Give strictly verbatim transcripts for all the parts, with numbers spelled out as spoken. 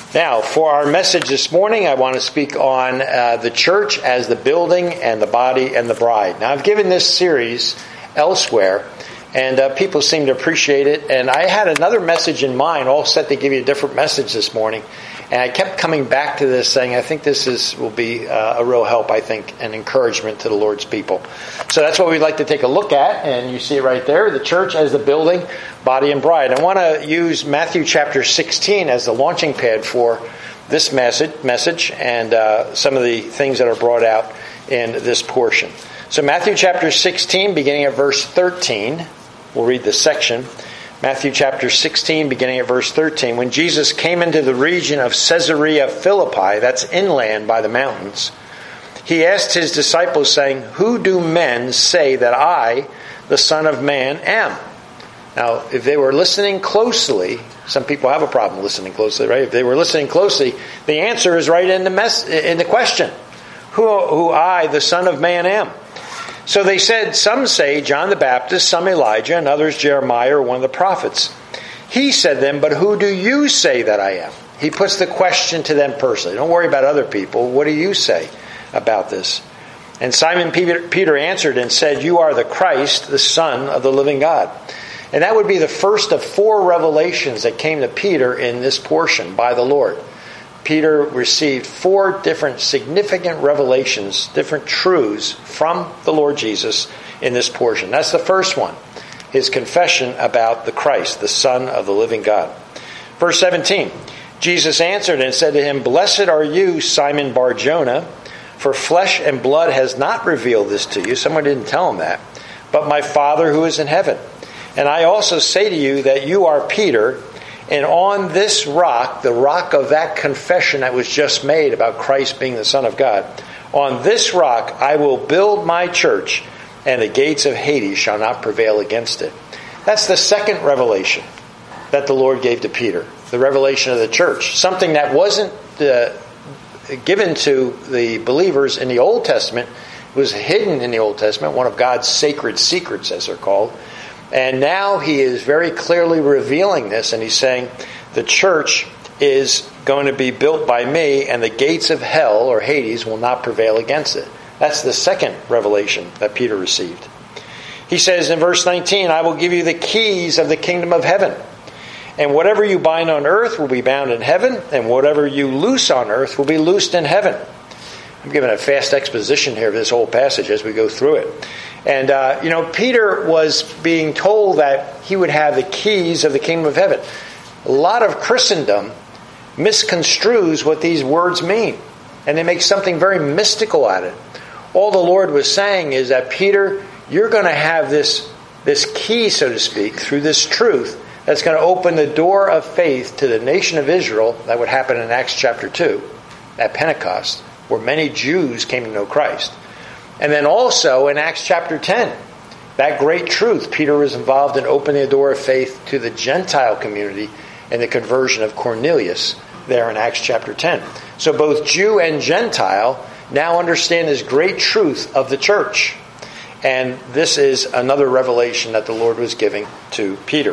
Now, for our message this morning, I want to speak on uh, the church as the building and the body and the bride. Now, I've given this series elsewhere, and uh, people seem to appreciate it. And I had another message in mind, all set to give you a different message this morning. And I kept coming back to this, saying, I think this is will be uh, a real help, I think, and encouragement to the Lord's people. So that's what we'd like to take a look at. And you see it right there, the church as the building, body, and bride. I want to use Matthew chapter sixteen as the launching pad for this message, message and uh, some of the things that are brought out in this portion. So Matthew chapter sixteen, beginning at verse thirteen. We'll read this section. Matthew chapter sixteen, beginning at verse thirteen. When Jesus came into the region of Caesarea Philippi, that's inland by the mountains, he asked his disciples, saying, "Who do men say that I, the Son of Man, am?" Now, if they were listening closely, some people have a problem listening closely, right? If they were listening closely, the answer is right in the mess in the question. Who, who I, the Son of Man, am? So they said, some say John the Baptist, some Elijah, and others Jeremiah or one of the prophets. He said to them, "But who do you say that I am?" He puts the question to them personally. Don't worry about other people. What do you say about this? And Simon Peter, Peter answered and said, "You are the Christ, the Son of the living God." And that would be the first of four revelations that came to Peter in this portion by the Lord. Peter received four different significant revelations, different truths from the Lord Jesus in this portion. That's the first one, his confession about the Christ, the Son of the living God. Verse seventeen, Jesus answered and said to him, "Blessed are you, Simon Bar-Jonah, for flesh and blood has not revealed this to you." Someone didn't tell him that. "But my Father who is in heaven. And I also say to you that you are Peter, and on this rock," the rock of that confession that was just made about Christ being the Son of God, "on this rock I will build my church, and the gates of Hades shall not prevail against it." That's the second revelation that the Lord gave to Peter, the revelation of the church. Something that wasn't uh, given to the believers in the Old Testament. It was hidden in the Old Testament, one of God's sacred secrets, as they're called. And now he is very clearly revealing this, and he's saying the church is going to be built by me, and the gates of hell, or Hades, will not prevail against it. That's the second revelation that Peter received. He says in verse nineteen, "I will give you the keys of the kingdom of heaven. And whatever you bind on earth will be bound in heaven, and whatever you loose on earth will be loosed in heaven." I'm giving a fast exposition here of this whole passage as we go through it. And, uh, you know, Peter was being told that he would have the keys of the kingdom of heaven. A lot of Christendom misconstrues what these words mean. And they make something very mystical out of it. All the Lord was saying is that, Peter, you're going to have this, this key, so to speak, through this truth that's going to open the door of faith to the nation of Israel. That would happen in Acts chapter two, at Pentecost, where many Jews came to know Christ. And then also in Acts chapter ten, that great truth, Peter was involved in opening the door of faith to the Gentile community and the conversion of Cornelius there in Acts chapter ten. So both Jew and Gentile now understand this great truth of the church. And this is another revelation that the Lord was giving to Peter.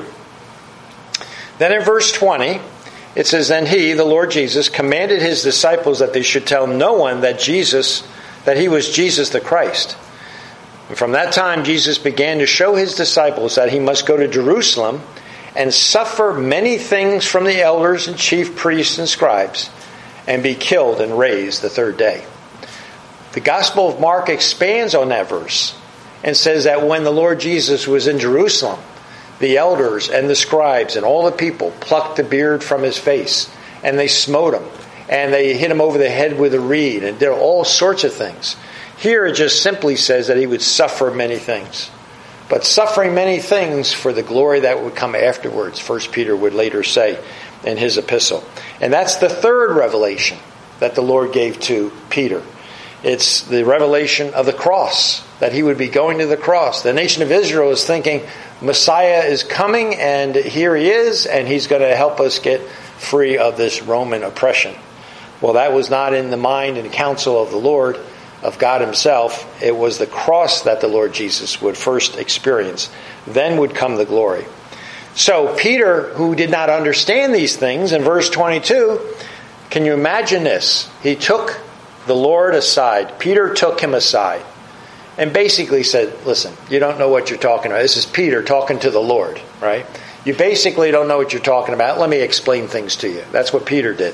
Then in verse twenty, it says, "Then he, the Lord Jesus, commanded his disciples that they should tell no one that Jesus that he was Jesus the Christ. And from that time Jesus began to show his disciples that he must go to Jerusalem and suffer many things from the elders and chief priests and scribes, and be killed and raised the third day." The Gospel of Mark expands on that verse and says that when the Lord Jesus was in Jerusalem, the elders and the scribes and all the people plucked the beard from his face, and they smote him. And they hit him over the head with a reed and did all sorts of things. Here it just simply says that he would suffer many things. But suffering many things for the glory that would come afterwards, First Peter would later say in his epistle. And that's the third revelation that the Lord gave to Peter. It's the revelation of the cross, that he would be going to the cross. The nation of Israel is thinking Messiah is coming, and here he is, and he's going to help us get free of this Roman oppression. Well, that was not in the mind and counsel of the Lord, of God himself. It was the cross that the Lord Jesus would first experience. Then would come the glory. So Peter, who did not understand these things, in verse twenty-two, Can you imagine this? He took the Lord aside. Peter took him aside and basically said, listen, you don't know what you're talking about. This is Peter talking to the Lord, right? You basically don't know what you're talking about. Let me explain things to you. That's what Peter did.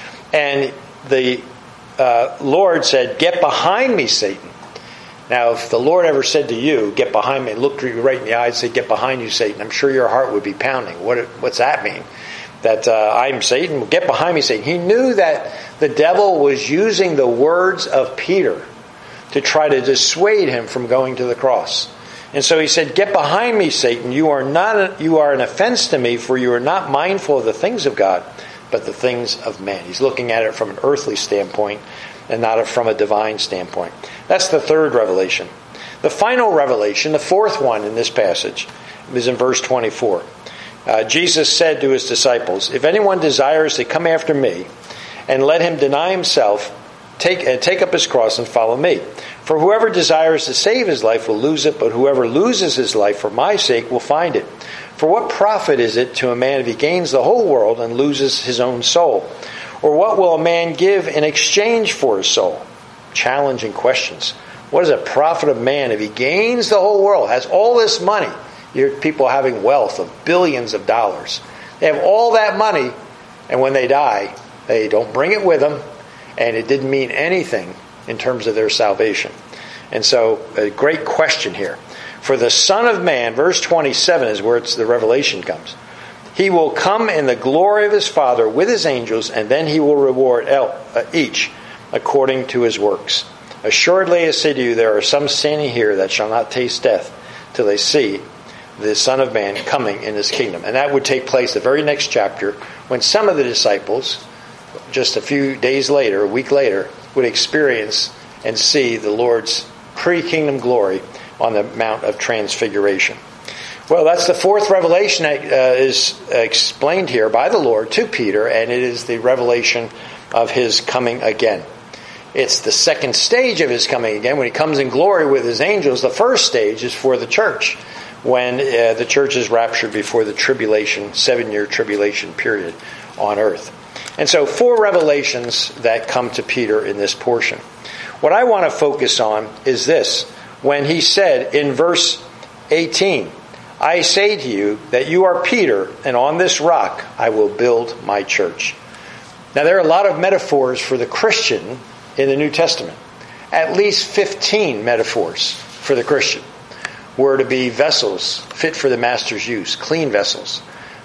And the uh, Lord said, get behind me, Satan. Now, if the Lord ever said to you, get behind me, looked you right in the eye and said, get behind you, Satan, I'm sure your heart would be pounding. What What's that mean? That uh, I'm Satan? Get behind me, Satan. He knew that the devil was using the words of Peter to try to dissuade him from going to the cross. And so he said, get behind me, Satan. You are not a, you are an offense to me, for you are not mindful of the things of God, but the things of man. He's looking at it from an earthly standpoint and not from a divine standpoint. That's the third revelation. The final revelation, the fourth one in this passage, is in verse twenty-four. Uh, Jesus said to his disciples, if anyone desires to come after me, and let him deny himself, take, uh, take up his cross and follow me. For whoever desires to save his life will lose it, but whoever loses his life for my sake will find it. For what profit is it to a man if he gains the whole world and loses his own soul? Or what will a man give in exchange for his soul? Challenging questions. What is a profit of man if he gains the whole world, has all this money? You hear people having wealth of billions of dollars. They have all that money, and when they die, they don't bring it with them, and it didn't mean anything in terms of their salvation. And so, a great question here. For the Son of Man, verse twenty-seven is where it's, the revelation comes. He will come in the glory of his Father with his angels, and then he will reward each according to his works. Assuredly, I say to you, there are some standing here that shall not taste death till they see the Son of Man coming in his kingdom. And that would take place the very next chapter, when some of the disciples, just a few days later, a week later, would experience and see the Lord's pre-kingdom glory on the Mount of Transfiguration. Well, that's the fourth revelation that uh, is explained here by the Lord to Peter, and it is the revelation of his coming again. It's the second stage of his coming again. When he comes in glory with his angels, the first stage is for the church, when uh, the church is raptured before the tribulation, seven-year tribulation period on earth. And so four revelations that come to Peter in this portion. What I want to focus on is this. When he said in verse eighteen, I say to you that you are Peter, and on this rock I will build my church. Now there are a lot of metaphors for the Christian in the New Testament. At least fifteen metaphors for the Christian. We're to be vessels fit for the master's use, clean vessels.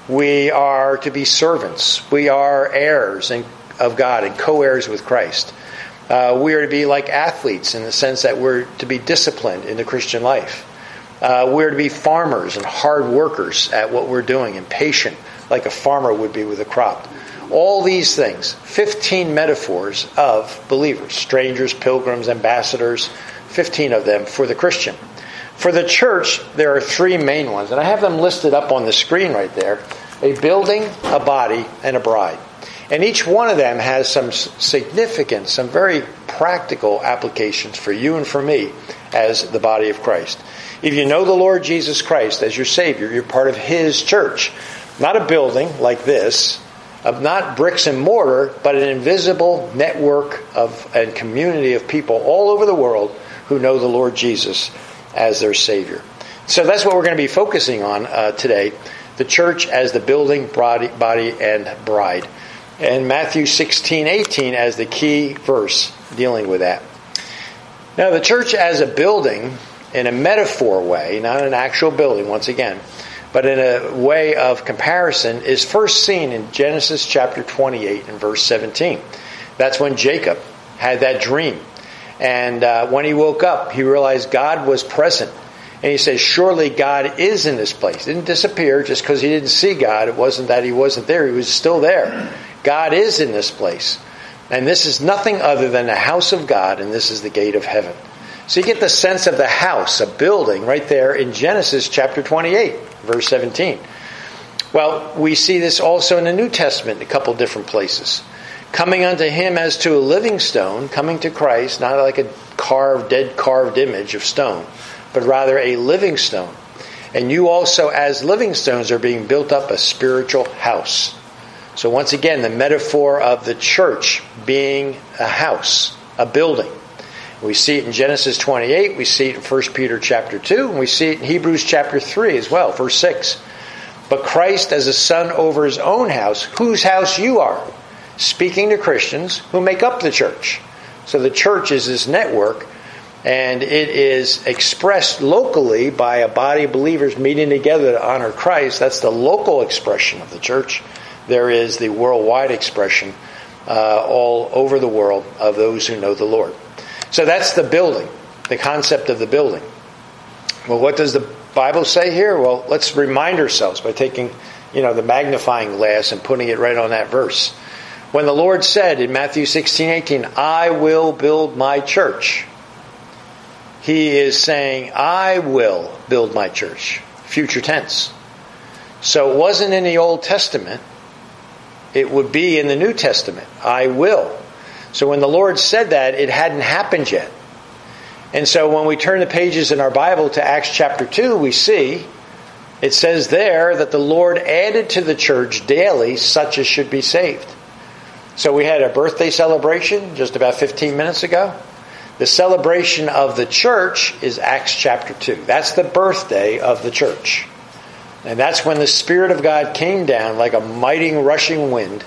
We are to be servants. We are heirs of God and co-heirs with Christ. Uh, we are to be like athletes in the sense that we're to be disciplined in the Christian life. Uh, we're to be farmers and hard workers at what we're doing and patient like a farmer would be with a crop. All these things, fifteen metaphors of believers, strangers, pilgrims, ambassadors, fifteen of them for the Christian. For the church, there are three main ones, and I have them listed up on the screen right there. A building, a body, and a bride. And each one of them has some significant, some very practical applications for you and for me as the body of Christ. If you know the Lord Jesus Christ as your Savior, you're part of His church. Not a building like this, of not bricks and mortar, but an invisible network of and community of people all over the world who know the Lord Jesus as their Savior. So that's what we're going to be focusing on uh, today. The church as the building, body, body, and bride. And Matthew sixteen eighteen as the key verse dealing with that. Now the church as a building, in a metaphor way, not an actual building once again, but in a way of comparison, is first seen in Genesis chapter twenty-eight and verse seventeen. That's when Jacob had that dream. And uh, when he woke up, he realized God was present. And he says, surely God is in this place. He didn't disappear just because he didn't see God. It wasn't that he wasn't there. He was still there. God is in this place. And this is nothing other than the house of God, and this is the gate of heaven. So you get the sense of the house, a building, right there in Genesis chapter twenty-eight, verse seventeen. Well, we see this also in the New Testament in a couple different places. Coming unto him as to a living stone, coming to Christ, not like a carved, dead carved image of stone, but rather a living stone. And you also as living stones are being built up a spiritual house. So once again, the metaphor of the church being a house, a building. We see it in Genesis twenty-eight, we see it in First Peter chapter two, and we see it in Hebrews chapter three as well, verse six. But Christ as a son over his own house, whose house you are, speaking to Christians who make up the church. So the church is this network, and it is expressed locally by a body of believers meeting together to honor Christ. That's the local expression of the church. There is the worldwide expression uh, all over the world of those who know the Lord. So that's the building, the concept of the building. Well, what does the Bible say here? Well, let's remind ourselves by taking, you know, the magnifying glass and putting it right on that verse. When the Lord said in Matthew sixteen eighteen, I will build my church, he is saying, I will build my church. Future tense. So it wasn't in the Old Testament. It would be in the New Testament. I will. So when the Lord said that, it hadn't happened yet. And so when we turn the pages in our Bible to Acts chapter two, we see it says there that the Lord added to the church daily such as should be saved. So we had a birthday celebration just about fifteen minutes ago. The celebration of the church is Acts chapter two. That's the birthday of the church. And that's when the Spirit of God came down like a mighty rushing wind.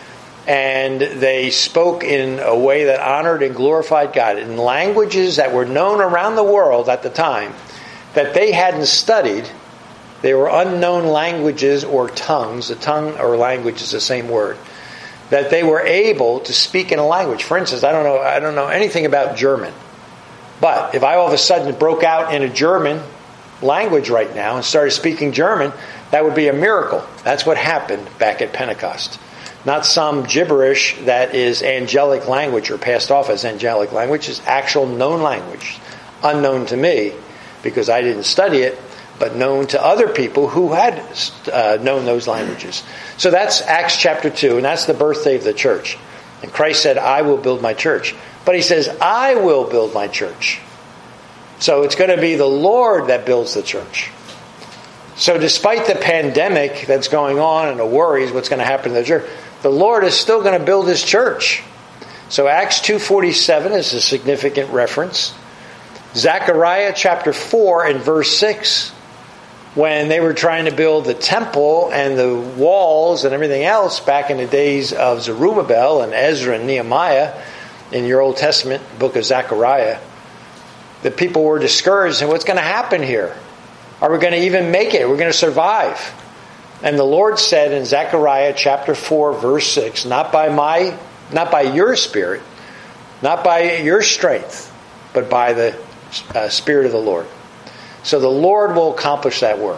And they spoke in a way that honored and glorified God in languages that were known around the world at the time that they hadn't studied. They were unknown languages or tongues. A tongue or language is the same word. That they were able to speak in a language. For instance, I don't know, I don't know anything about German. But if I all of a sudden broke out in a German language right now and started speaking German, that would be a miracle. That's what happened back at Pentecost. Not some gibberish that is angelic language or passed off as angelic language. It's actual known language. Unknown to me because I didn't study it, but known to other people who had uh, known those languages. So that's Acts chapter two, and that's the birthday of the church. And Christ said, I will build my church. But he says, I will build my church. So it's going to be the Lord that builds the church. So despite the pandemic that's going on and the worries, what's going to happen to the church, the Lord is still going to build his church. So Acts two forty-seven is a significant reference. Zechariah chapter four and verse six, when they were trying to build the temple and the walls and everything else back in the days of Zerubbabel and Ezra and Nehemiah in your Old Testament book of Zechariah, the people were discouraged and what's going to happen here? Are we going to even make it? We're going to survive. And the Lord said in Zechariah chapter four, verse six, not by my, not by your spirit, not by your strength, but by the uh, Spirit of the Lord. So the Lord will accomplish that work.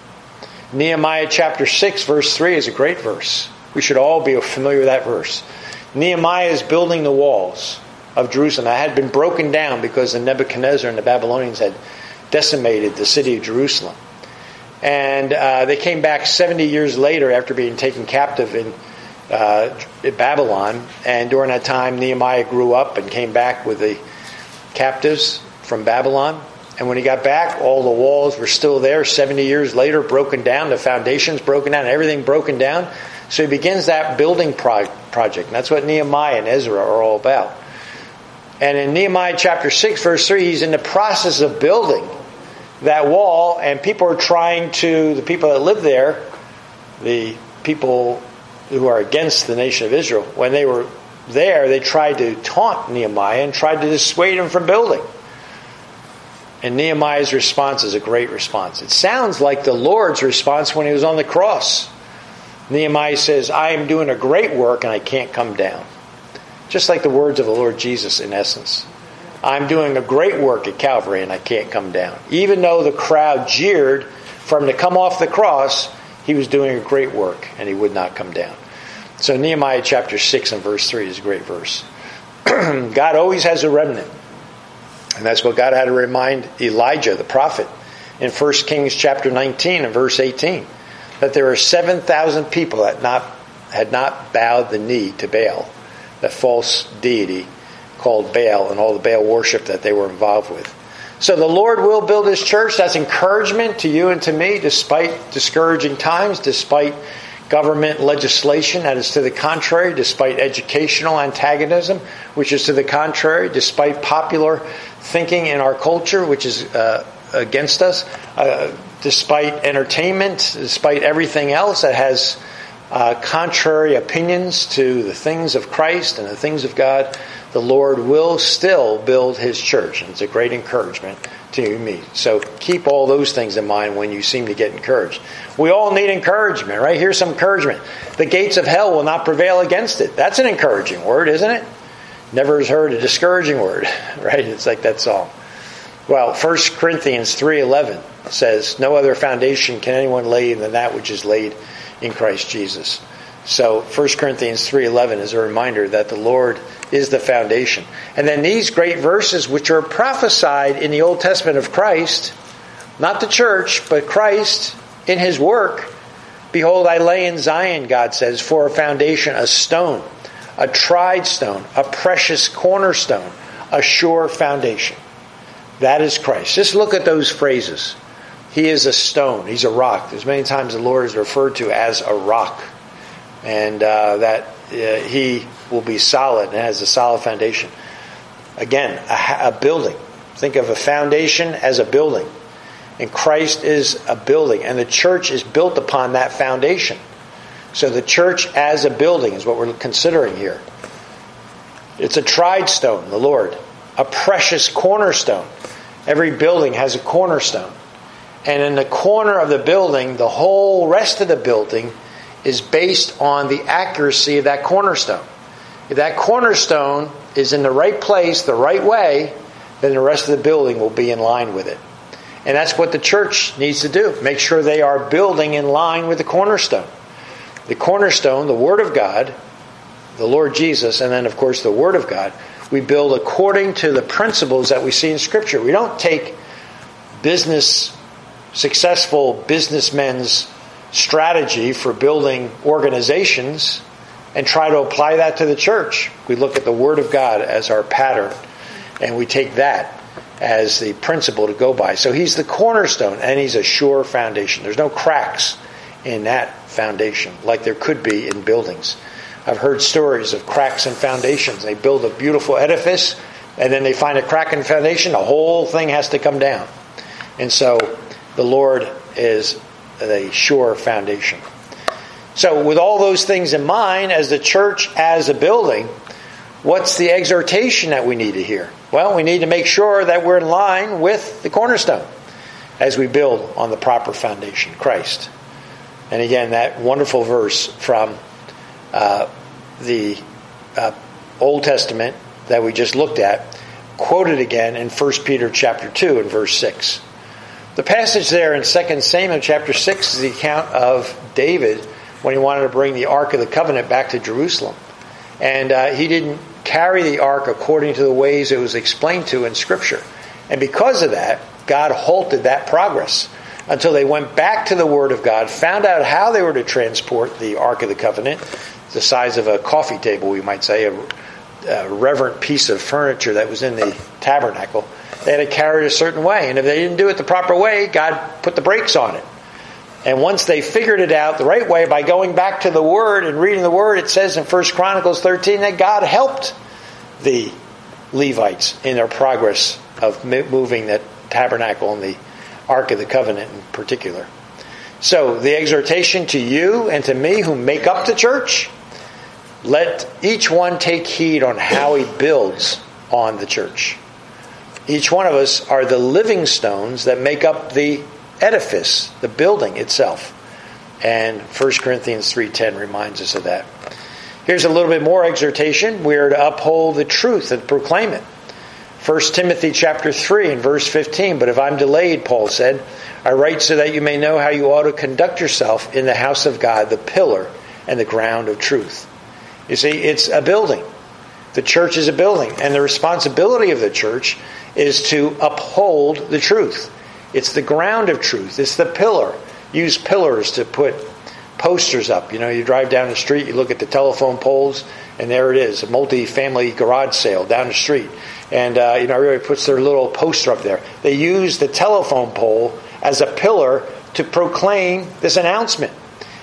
Nehemiah chapter six, verse three is a great verse. We should all be familiar with that verse. Nehemiah is building the walls of Jerusalem that had been broken down because the Nebuchadnezzar and the Babylonians had decimated the city of Jerusalem. And uh, they came back seventy years later after being taken captive in, uh, in Babylon. And during that time, Nehemiah grew up and came back with the captives from Babylon. And when he got back, all the walls were still there seventy years later, broken down. The foundations broken down, everything broken down. So he begins that building pro- project. And that's what Nehemiah and Ezra are all about. And in Nehemiah chapter six, verse three, he's in the process of building that wall, and people are trying to, the people that live there, the people who are against the nation of Israel, when they were there, they tried to taunt Nehemiah and tried to dissuade him from building. And Nehemiah's response is a great response. It sounds like the Lord's response when he was on the cross. Nehemiah says, I am doing a great work and I can't come down. Just like the words of the Lord Jesus in essence. I'm doing a great work at Calvary and I can't come down. Even though the crowd jeered for him to come off the cross, he was doing a great work and he would not come down. So Nehemiah chapter six and verse three is a great verse. God always has a remnant. And that's what God had to remind Elijah, the prophet, in First Kings chapter nineteen and verse eighteen. That there are seven thousand people that not had not bowed the knee to Baal, the false deity called Baal, and all the Baal worship that they were involved with. So the Lord will build his church. That's encouragement to you and to me, despite discouraging times, despite government legislation that is to the contrary, despite educational antagonism, which is to the contrary, despite popular thinking in our culture, which is uh, against us, uh, despite entertainment, despite everything else that has uh, contrary opinions to the things of Christ and the things of God, the Lord will still build His church. And it's a great encouragement to you and me. So keep all those things in mind when you seem to get encouraged. We all need encouragement, right? Here's some encouragement. The gates of hell will not prevail against it. That's an encouraging word, isn't it? Never has heard a discouraging word, right? It's like that song. Well, First Corinthians three eleven says, no other foundation can anyone lay than that which is laid in Christ Jesus. So First Corinthians three eleven is a reminder that the Lord is the foundation. And then these great verses which are prophesied in the Old Testament of Christ, not the church, but Christ in His work. Behold, I lay in Zion, God says, for a foundation, a stone, a tried stone, a precious cornerstone, a sure foundation. That is Christ. Just look at those phrases. He is a stone. He's a rock. There's many times the Lord is referred to as a rock. And uh, that uh, He will be solid and has a solid foundation. Again, a, a building. Think of a foundation as a building. And Christ is a building. And the church is built upon that foundation. So the church as a building is what we're considering here. It's a tried stone, the Lord. A precious cornerstone. Every building has a cornerstone. And in the corner of the building, the whole rest of the building is based on the accuracy of that cornerstone. If that cornerstone is in the right place, the right way, then the rest of the building will be in line with it. And that's what the church needs to do. Make sure they are building in line with the cornerstone. The cornerstone, the Word of God, the Lord Jesus, and then of course the Word of God, we build according to the principles that we see in Scripture. We don't take business, successful businessmen's strategy for building organizations and try to apply that to the church. We look at the Word of God as our pattern, and we take that as the principle to go by. So He's the cornerstone, and He's a sure foundation. There's no cracks in that foundation like there could be in buildings. I've heard stories of cracks in foundations. They build a beautiful edifice, and then they find a crack in the foundation. The whole thing has to come down. And so the Lord is a sure foundation. So with all those things in mind, as the church as a building, what's the exhortation that we need to hear? Well, we need to make sure that we're in line with the cornerstone as we build on the proper foundation, Christ. And again, that wonderful verse from uh, the uh, Old Testament that we just looked at, quoted again in First Peter chapter two and verse six. The passage there in Second Samuel chapter six is the account of David when he wanted to bring the Ark of the Covenant back to Jerusalem. And uh, he didn't carry the Ark according to the ways it was explained to in Scripture. And because of that, God halted that progress until they went back to the Word of God, found out how they were to transport the Ark of the Covenant, the size of a coffee table, we might say, a, a reverent piece of furniture that was in the tabernacle. They had to carry it a certain way. And if they didn't do it the proper way, God put the brakes on it. And once they figured it out the right way by going back to the Word and reading the Word, it says in First Chronicles thirteen that God helped the Levites in their progress of moving the tabernacle and the Ark of the Covenant in particular. So the exhortation to you and to me who make up the church, let each one take heed on how he builds on the church. Each one of us are the living stones that make up the edifice, the building itself. And First Corinthians three ten reminds us of that. Here's a little bit more exhortation. We are to uphold the truth and proclaim it. First Timothy chapter three and verse fifteen. But if I'm delayed, Paul said, I write so that you may know how you ought to conduct yourself in the house of God, the pillar and the ground of truth. You see, it's a building. The church is a building. And the responsibility of the church is to uphold the truth. It's the ground of truth. It's the pillar. Use pillars to put posters up. You know, you drive down the street, you look at the telephone poles, and there it is, a multi-family garage sale down the street. And, uh, you know, everybody puts their little poster up there. They use the telephone pole as a pillar to proclaim this announcement.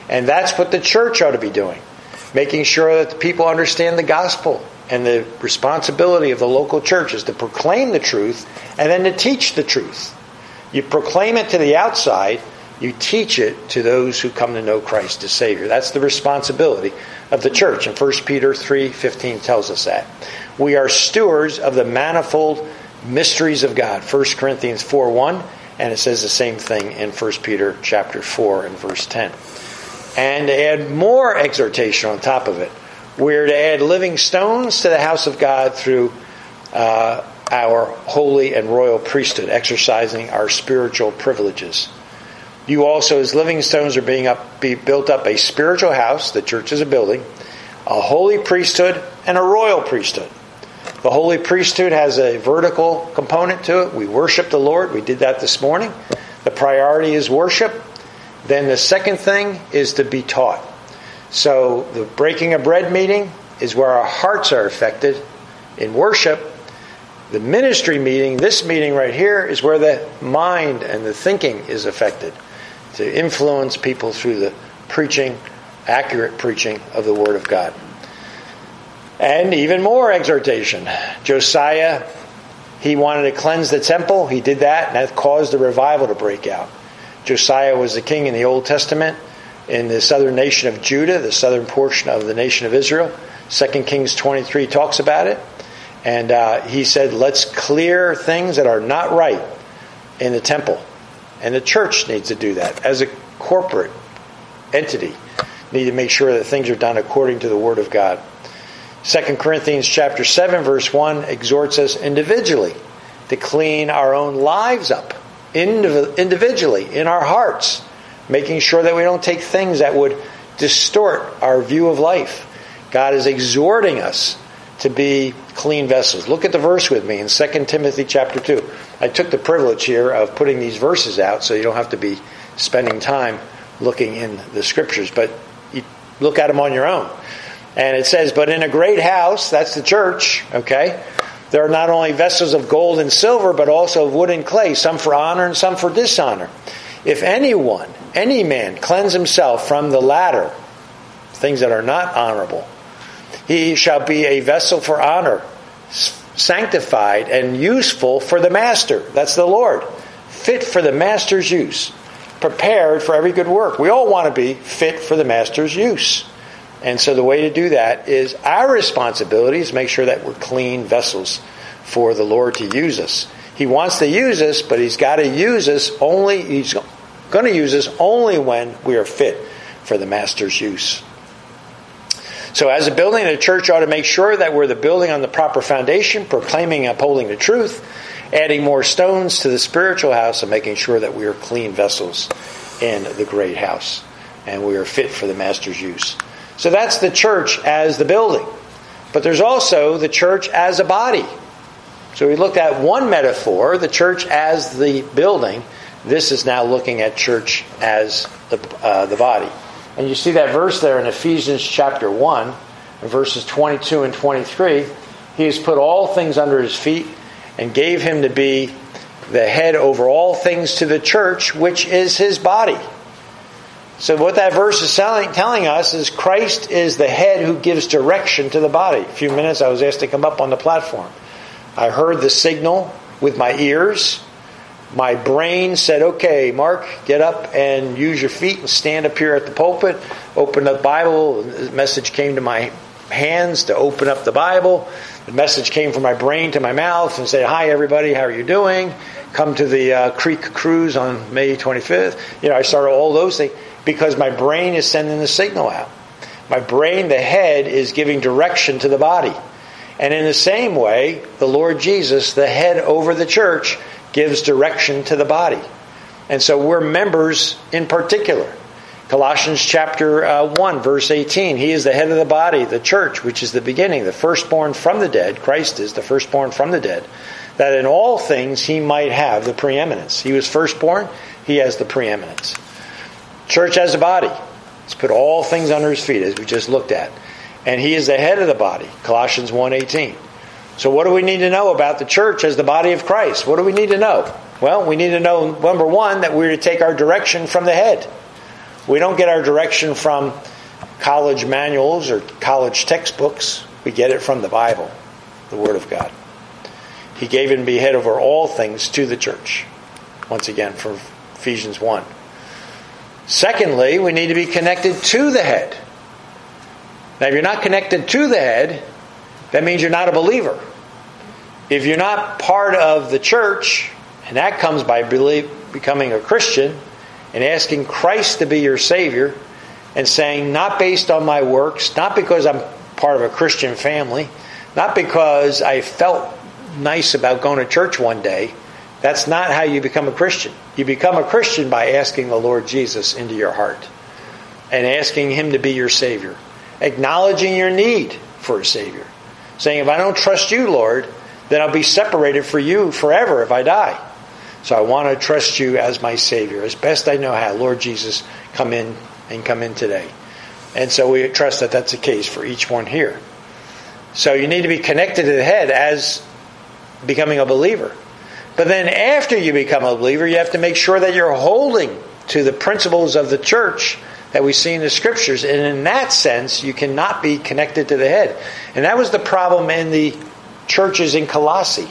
And that's what the church ought to be doing. Making sure that the people understand the gospel. And the responsibility of the local church is to proclaim the truth and then to teach the truth. You proclaim it to the outside, you teach it to those who come to know Christ as Savior. That's the responsibility of the church. And First Peter three fifteen tells us that. We are stewards of the manifold mysteries of God. First Corinthians four one, and it says the same thing in First Peter chapter four and verse ten. And to add more exhortation on top of it, we're to add living stones to the house of God through uh, our holy and royal priesthood, exercising our spiritual privileges. You also, as living stones, are being up, be built up a spiritual house, the church is a building, a holy priesthood, and a royal priesthood. The holy priesthood has a vertical component to it. We worship the Lord. We did that this morning. The priority is worship. Then the second thing is to be taught. So the breaking of bread meeting is where our hearts are affected in worship. The ministry meeting, this meeting right here, is where the mind and the thinking is affected to influence people through the preaching, accurate preaching of the Word of God. And even more exhortation. Josiah, he wanted to cleanse the temple. He did that, and that caused a revival to break out. Josiah was the king in the Old Testament in the southern nation of Judah, the southern portion of the nation of Israel. Second Kings twenty-three talks about it. And uh, he said, let's clear things that are not right in the temple. And the church needs to do that. As a corporate entity, need to make sure that things are done according to the Word of God. Second Corinthians chapter seven, verse one exhorts us individually to clean our own lives up, individually, in our hearts, making sure that we don't take things that would distort our view of life. God is exhorting us to be clean vessels. Look at the verse with me in Second Timothy chapter two. I took the privilege here of putting these verses out so you don't have to be spending time looking in the scriptures, but you look at them on your own. And it says, but in a great house, that's the church, okay, there are not only vessels of gold and silver, but also of wood and clay, some for honor and some for dishonor. If anyone, any man, cleanse himself from the latter, things that are not honorable, he shall be a vessel for honor, sanctified and useful for the master. That's the Lord. Fit for the master's use. Prepared for every good work. We all want to be fit for the master's use. And so the way to do that is our responsibility is make sure that we're clean vessels for the Lord to use us. He wants to use us, but He's got to use us only, He's going to use us only when we are fit for the master's use. So as a building, the church ought to make sure that we're the building on the proper foundation, proclaiming and upholding the truth, adding more stones to the spiritual house, and making sure that we are clean vessels in the great house, and we are fit for the master's use. So that's the church as the building. But there's also the church as a body. So we looked at one metaphor, the church as the building. This is now looking at church as the uh, the body. And you see that verse there in Ephesians chapter one, verses twenty-two and twenty-three. He has put all things under His feet and gave Him to be the head over all things to the church, which is His body. So what that verse is telling, telling us is Christ is the head who gives direction to the body. A few minutes I was asked to come up on the platform. I heard the signal with my ears. My brain said, okay, Mark, get up and use your feet and stand up here at the pulpit. Open the Bible. The message came to my hands to open up the Bible. The message came from my brain to my mouth and said, hi, everybody, how are you doing? Come to the uh, Creek Cruise on May twenty-fifth. You know, I started all those things because my brain is sending the signal out. My brain, the head, is giving direction to the body. And in the same way, the Lord Jesus, the head over the church, gives direction to the body. And so we're members in particular. Colossians chapter uh, one, verse eighteen. He is the head of the body, the church, which is the beginning, the firstborn from the dead. Christ is the firstborn from the dead. That in all things He might have the preeminence. He was firstborn. He has the preeminence. Church as a body. He's put all things under His feet, as we just looked at. And He is the head of the body. Colossians one eighteen. So what do we need to know about the church as the body of Christ? What do we need to know? Well, we need to know, number one, that we're to take our direction from the head. We don't get our direction from college manuals or college textbooks. We get it from the Bible, the Word of God. He gave and be head over all things to the church. Once again, from Ephesians one. Secondly, we need to be connected to the head. Now, if you're not connected to the head, that means you're not a believer. If you're not part of the church, and that comes by believe, becoming a Christian and asking Christ to be your Savior and saying, not based on my works, not because I'm part of a Christian family, not because I felt nice about going to church one day. That's not how you become a Christian. You become a Christian by asking the Lord Jesus into your heart and asking Him to be your Savior. Acknowledging your need for a Savior. Saying, if I don't trust you, Lord, then I'll be separated from you forever if I die. So I want to trust you as my Savior, as best I know how. Lord Jesus, come in and come in today. And so we trust that that's the case for each one here. So you need to be connected to the head as becoming a believer. But then after you become a believer, you have to make sure that you're holding to the principles of the church that we see in the Scriptures. And in that sense, you cannot be connected to the head. And that was the problem in the churches in Colossae.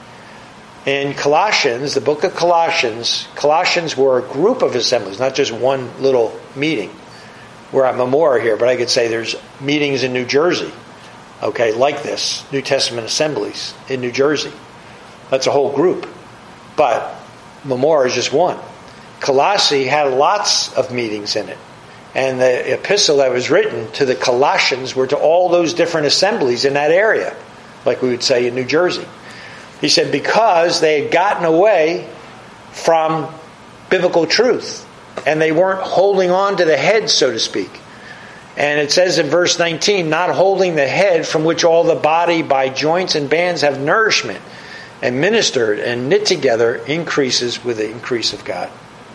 In Colossians, the book of Colossians, Colossians were a group of assemblies, not just one little meeting. We're at Memorial here, but I could say there's meetings in New Jersey, okay, like this, New Testament assemblies in New Jersey. That's a whole group. But Memorial is just one. Colossae had lots of meetings in it. And the epistle that was written to the Colossians were to all those different assemblies in that area, like we would say in New Jersey. He said because they had gotten away from biblical truth and they weren't holding on to the head, so to speak. And it says in verse nineteen, not holding the head from which all the body by joints and bands have nourishment and ministered and knit together increases with the increase of God.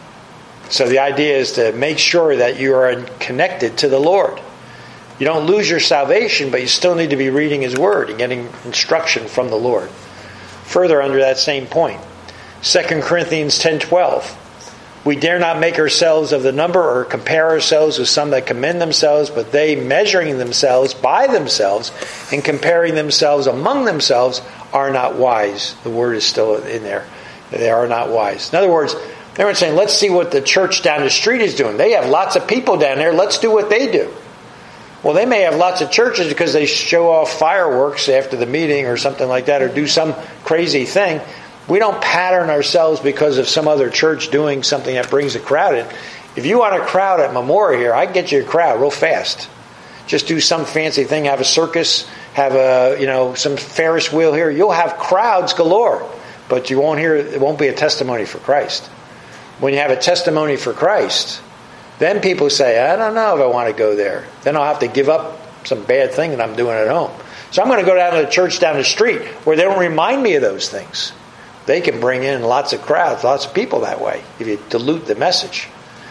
So the idea is to make sure that you are connected to the Lord. You don't lose your salvation, but you still need to be reading His Word and getting instruction from the Lord. Further under that same point, Second Corinthians ten twelve. We dare not make ourselves of the number or compare ourselves with some that commend themselves, but they, measuring themselves by themselves and comparing themselves among themselves, are not wise. The word is still in there. They are not wise. In other words, they weren't saying, let's see what the church down the street is doing. They have lots of people down there. Let's do what they do. Well, they may have lots of churches because they show off fireworks after the meeting or something like that, or do some crazy thing. We don't pattern ourselves because of some other church doing something that brings a crowd in. If you want a crowd at Memorial here, I can get you a crowd real fast. Just do some fancy thing, have a circus, have a, you know, some Ferris wheel here. You'll have crowds galore, but you won't hear, it won't be a testimony for Christ. When you have a testimony for Christ, then people say, I don't know if I want to go there. Then I'll have to give up some bad thing that I'm doing at home. So I'm going to go down to the church down the street where they don't remind me of those things. They can bring in lots of crowds, lots of people that way, if you dilute the message.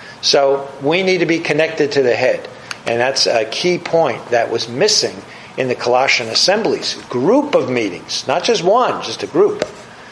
So we need to be connected to the head. And that's a key point that was missing in the Colossian assemblies. Group of meetings, not just one, just a group.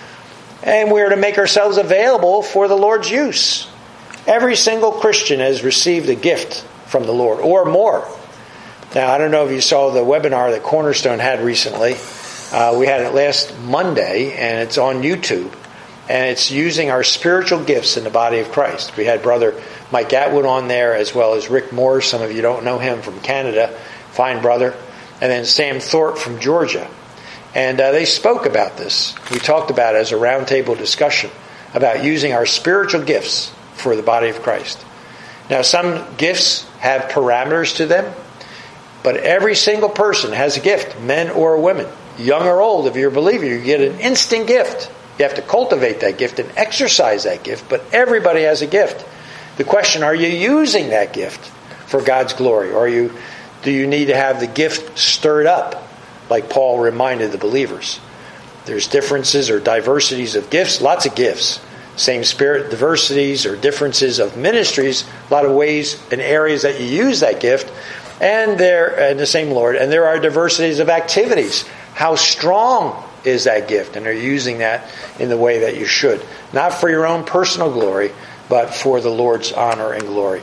And we're to make ourselves available for the Lord's use. Every single Christian has received a gift from the Lord, or more. Now, I don't know if you saw the webinar that Cornerstone had recently. Uh, we had it last Monday, and it's on YouTube. And it's using our spiritual gifts in the body of Christ. We had Brother Mike Atwood on there, as well as Rick Moore. Some of you don't know him from Canada. Fine brother. And then Sam Thorpe from Georgia. And uh, they spoke about this. We talked about it as a roundtable discussion about using our spiritual gifts for the body of Christ. Now, some gifts have parameters to them, but every single person has a gift, men or women, young or old. If you're a believer, you get an instant gift. You have to cultivate that gift and exercise that gift, but everybody has a gift. The question, are you using that gift for God's glory? Or are you, do you need to have the gift stirred up, like Paul reminded the believers? There's differences or diversities of gifts, lots of gifts. Same spirit, diversities or differences of ministries, a lot of ways and areas that you use that gift, and there, and the same Lord, and there are diversities of activities. How strong is that gift? And are you using that in the way that you should? Not for your own personal glory, but for the Lord's honor and glory.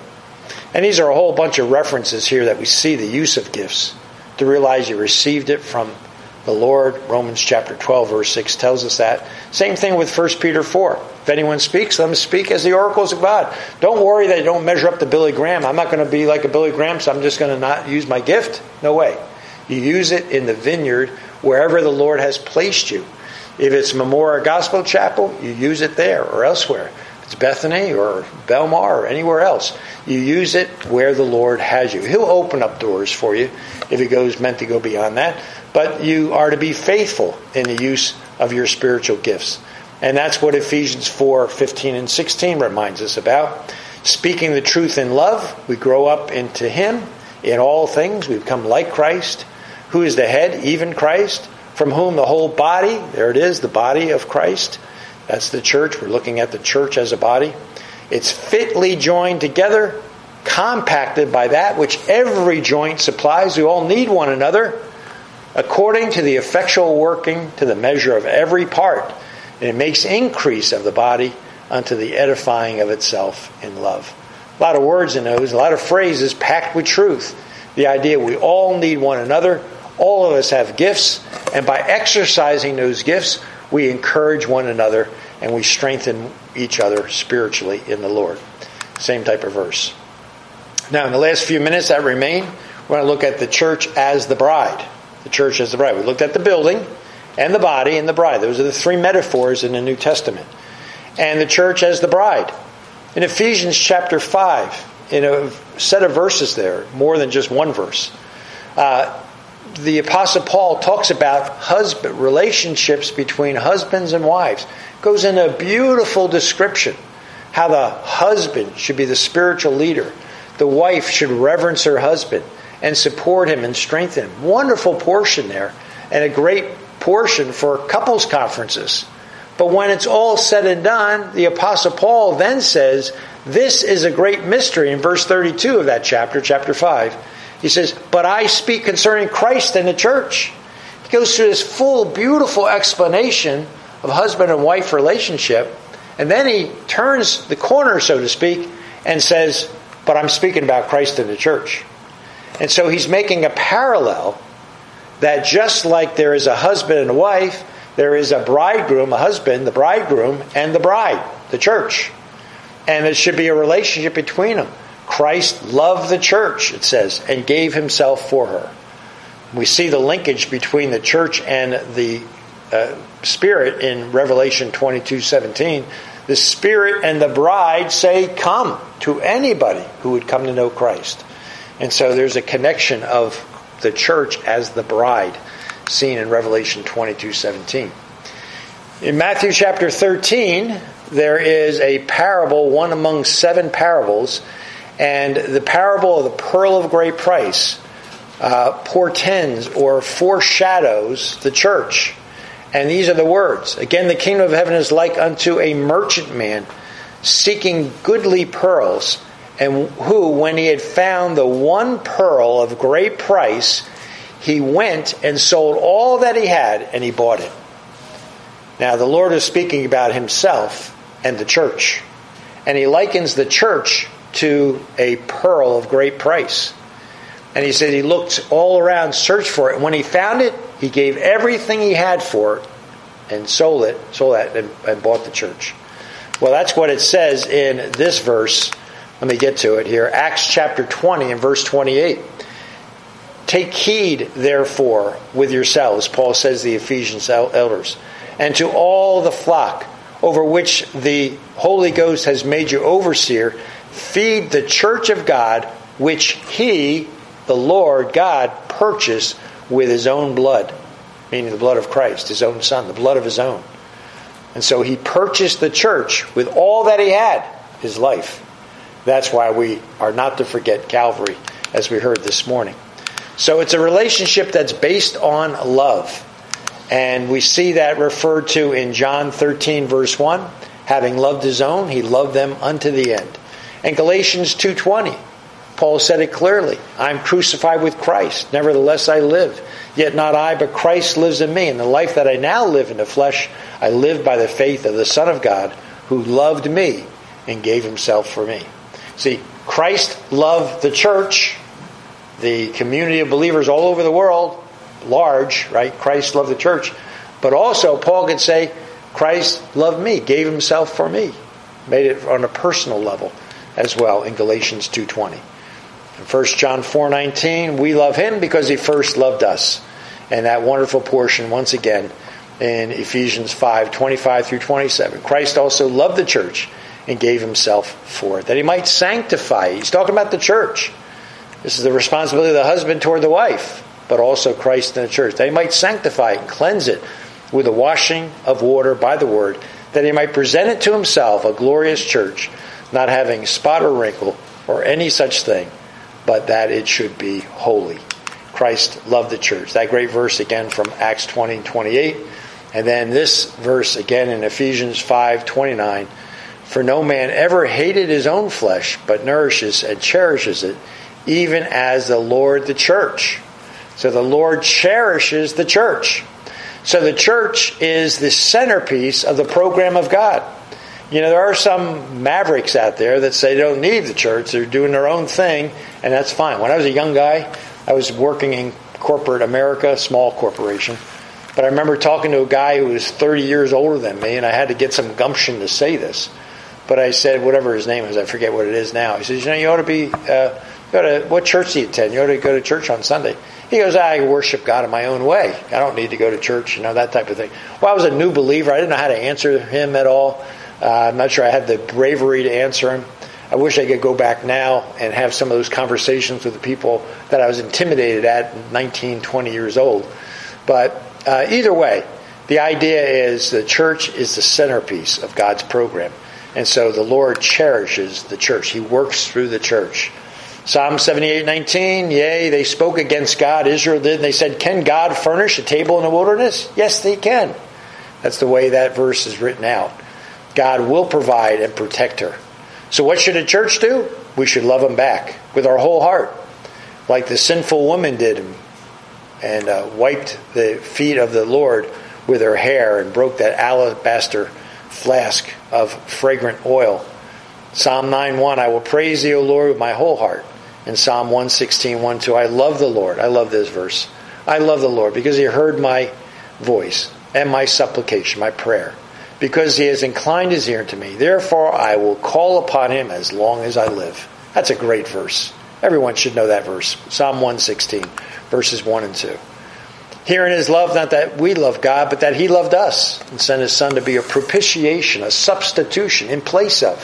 And these are a whole bunch of references here that we see the use of gifts to realize you received it from the Lord. Romans chapter twelve verse six tells us that. Same thing with First Peter four. If anyone speaks, let them speak as the oracles of God. Don't worry that you don't measure up to Billy Graham. I'm not going to be like a Billy Graham, so I'm just going to not use my gift. No way. You use it in the vineyard wherever the Lord has placed you. If it's Memorial Gospel Chapel, you use it there or elsewhere. If it's Bethany or Belmar or anywhere else, you use it where the Lord has you. He'll open up doors for you if He goes meant to go beyond that. But you are to be faithful in the use of your spiritual gifts. And that's what Ephesians four fifteen and sixteen reminds us about. Speaking the truth in love, we grow up into Him in all things. We become like Christ, who is the head, even Christ, from whom the whole body, there it is, the body of Christ. That's the church. We're looking at the church as a body. It's fitly joined together, compacted by that which every joint supplies. We all need one another, according to the effectual working to the measure of every part. And it makes increase of the body unto the edifying of itself in love. A lot of words in those, a lot of phrases packed with truth. The idea we all need one another. All of us have gifts. And by exercising those gifts, we encourage one another and we strengthen each other spiritually in the Lord. Same type of verse. Now, in the last few minutes that remain, we're going to look at the church as the bride. The church as the bride. We looked at the building and the body and the bride. Those are the three metaphors in the New Testament. And the church as the bride. In Ephesians chapter five, in a set of verses there, more than just one verse, uh, the Apostle Paul talks about husband relationships between husbands and wives. Goes into a beautiful description how the husband should be the spiritual leader. The wife should reverence her husband and support him and strengthen him. Wonderful portion there, and a great portion for couples conferences. But when it's all said and done, the Apostle Paul then says, this is a great mystery in verse thirty-two of that chapter, chapter five. He says, but I speak concerning Christ and the church. He goes through this full, beautiful explanation of husband and wife relationship. And then he turns the corner, so to speak, and says, but I'm speaking about Christ and the church. And so he's making a parallel that just like there is a husband and a wife, there is a bridegroom, a husband, the bridegroom, and the bride, the church. And there should be a relationship between them. Christ loved the church, it says, and gave himself for her. We see the linkage between the church and the uh, Spirit in Revelation twenty-two seventeen. The Spirit and the bride say, come to anybody who would come to know Christ. And so there's a connection of the church as the bride seen in Revelation twenty-two seventeen. In Matthew chapter thirteen, there is a parable, one among seven parables, and the parable of the pearl of great price uh, portends or foreshadows the church. And these are the words. Again, the kingdom of heaven is like unto a merchant man seeking goodly pearls, and who, when he had found the one pearl of great price, he went and sold all that he had, and he bought it. Now, the Lord is speaking about himself and the church. And he likens the church to a pearl of great price. And he said he looked all around, searched for it. And when he found it, he gave everything he had for it and sold it, sold that, and, and bought the church. Well, that's what it says in this verse. Let me get to it here. Acts chapter twenty and verse twenty-eight. Take heed, therefore, with yourselves, Paul says to the Ephesians elders, and to all the flock over which the Holy Ghost has made you overseer, feed the church of God, which he, the Lord God, purchased with his own blood, meaning the blood of Christ, his own Son, the blood of his own. And so he purchased the church with all that he had, his life. That's why we are not to forget Calvary, as we heard this morning. So it's a relationship that's based on love. And we see that referred to in John thirteen, verse one. Having loved his own, he loved them unto the end. And Galatians two twenty, Paul said it clearly. I'm crucified with Christ. Nevertheless I live. Yet not I, but Christ lives in me. And the life that I now live in the flesh, I live by the faith of the Son of God, who loved me and gave himself for me. See, Christ loved the church, the community of believers all over the world, large, right? Christ loved the church. But also, Paul could say, Christ loved me, gave himself for me. Made it on a personal level as well in Galatians two twenty. In First John four nineteen, we love him because he first loved us. And that wonderful portion, once again, in Ephesians five twenty-five through twenty-seven. Christ also loved the church and gave himself for it, that he might sanctify it. He's talking about the church. This is the responsibility of the husband toward the wife, but also Christ and the church, that he might sanctify it and cleanse it with the washing of water by the word, that he might present it to himself a glorious church, not having spot or wrinkle or any such thing, but that it should be holy. Christ loved the church. That great verse again from Acts twenty and twenty-eight. And then this verse again in Ephesians five twenty-nine. For no man ever hated his own flesh, but nourishes and cherishes it, even as the Lord the church. So the Lord cherishes the church. So the church is the centerpiece of the program of God. You know, there are some mavericks out there that say they don't need the church. They're doing their own thing, and that's fine. When I was a young guy, I was working in corporate America, small corporation. But I remember talking to a guy who was thirty years older than me, and I had to get some gumption to say this. But I said, whatever his name is, I forget what it is now. He says, you know, you ought to be, uh, go to, what church do you attend? You ought to go to church on Sunday. He goes, I worship God in my own way. I don't need to go to church, you know, that type of thing. Well, I was a new believer. I didn't know how to answer him at all. Uh, I'm not sure I had the bravery to answer him. I wish I could go back now and have some of those conversations with the people that I was intimidated at nineteen, twenty years old. But uh, either way, the idea is the church is the centerpiece of God's program. And so the Lord cherishes the church. He works through the church. Psalm seventy-eight nineteen, yea, they spoke against God, Israel did, and they said, can God furnish a table in the wilderness? Yes, they can. That's the way that verse is written out. God will provide and protect her. So what should a church do? We should love them back with our whole heart, like the sinful woman did, and uh, wiped the feet of the Lord with her hair and broke that alabaster flask of fragrant oil. Psalm nine one, I will praise thee, O Lord, with my whole heart. And Psalm one sixteen, one two, I love the Lord. I love this verse. I love the Lord because he heard my voice and my supplication, my prayer. Because he has inclined his ear to me. Therefore I will call upon him as long as I live. That's a great verse. Everyone should know that verse. Psalm one sixteen, verses one and two. Herein is love, not that we love God, but that he loved us and sent his Son to be a propitiation, a substitution in place of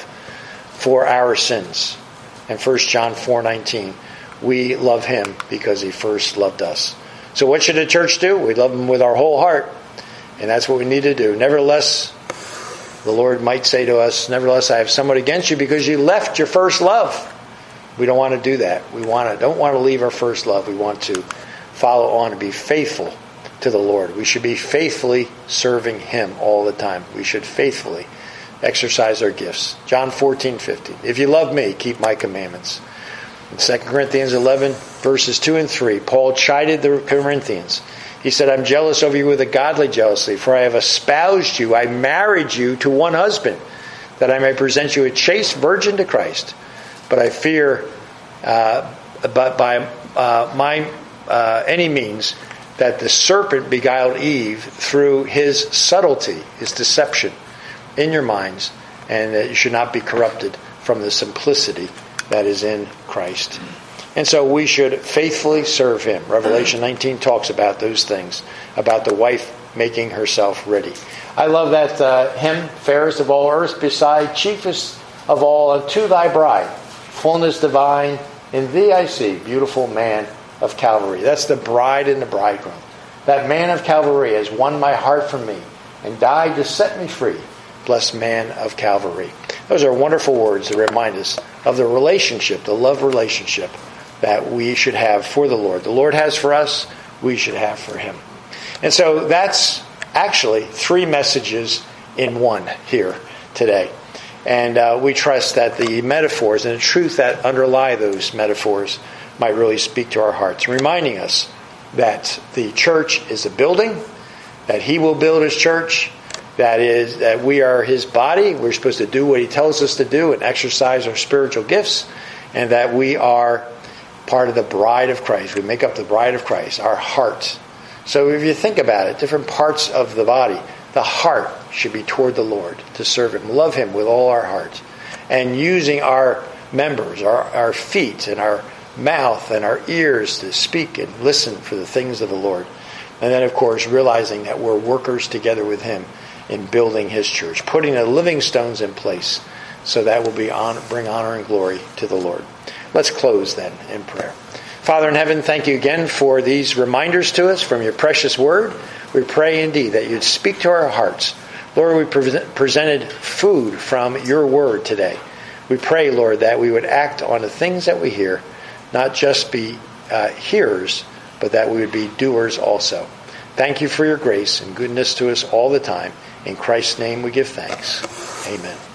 for our sins. And First John four nineteen, we love him because he first loved us. So what should a church do? We love him with our whole heart. And that's what we need to do. Nevertheless, the Lord might say to us, nevertheless, I have somewhat against you because you left your first love. We don't want to do that. We want to, don't want to leave our first love. We want to follow on and be faithful to the Lord. We should be faithfully serving him all the time. We should faithfully exercise our gifts. John fourteen fifteen. If you love me, keep my commandments. In Second Corinthians eleven, verses two and three, Paul chided the Corinthians. He said, I'm jealous over you with a godly jealousy, for I have espoused you, I married you to one husband, that I may present you a chaste virgin to Christ. But I fear, uh, but by uh, my uh, any means, that the serpent beguiled Eve through his subtlety, his deception, in your minds, and that you should not be corrupted from the simplicity that is in Christ. And so we should faithfully serve him. Revelation nineteen talks about those things, about the wife making herself ready. I love that uh, hymn, fairest of all earth beside, chiefest of all, unto thy bride, fullness divine, in thee I see, beautiful man of Calvary. That's the bride and the bridegroom. That man of Calvary has won my heart from me and died to set me free. Blessed man of Calvary. Those are wonderful words that remind us of the relationship, the love relationship that we should have for the Lord. The Lord has for us, we should have for him. And so that's actually three messages in one here today. And uh, we trust that the metaphors and the truth that underlie those metaphors might really speak to our hearts, reminding us that the church is a building, that he will build his church, that is, that we are his body. We're supposed to do what he tells us to do and exercise our spiritual gifts. and that we are part of the bride of Christ. We make up the bride of Christ, our heart. So if you think about it, different parts of the body, the heart should be toward the Lord, to serve Him, love Him with all our heart. And using our members, our, our feet and our mouth and our ears to speak and listen for the things of the Lord. And then, of course, realizing that we're workers together with Him in building His church, putting the living stones in place so that will be on, bring honor and glory to the Lord. Let's close then in prayer. Father in heaven, thank you again for these reminders to us from your precious word. We pray indeed that you'd speak to our hearts. Lord, we pre- presented food from your word today. We pray, Lord, that we would act on the things that we hear, not just be uh, hearers, but that we would be doers also. Thank you for your grace and goodness to us all the time. In Christ's name we give thanks. Amen.